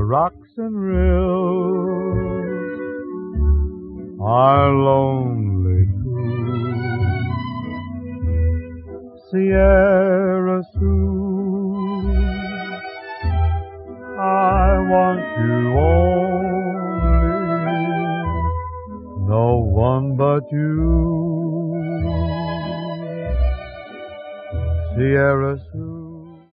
rocks and rills are lonely too. Sierra Sue, I want you only, no one but you. Sierra Sue.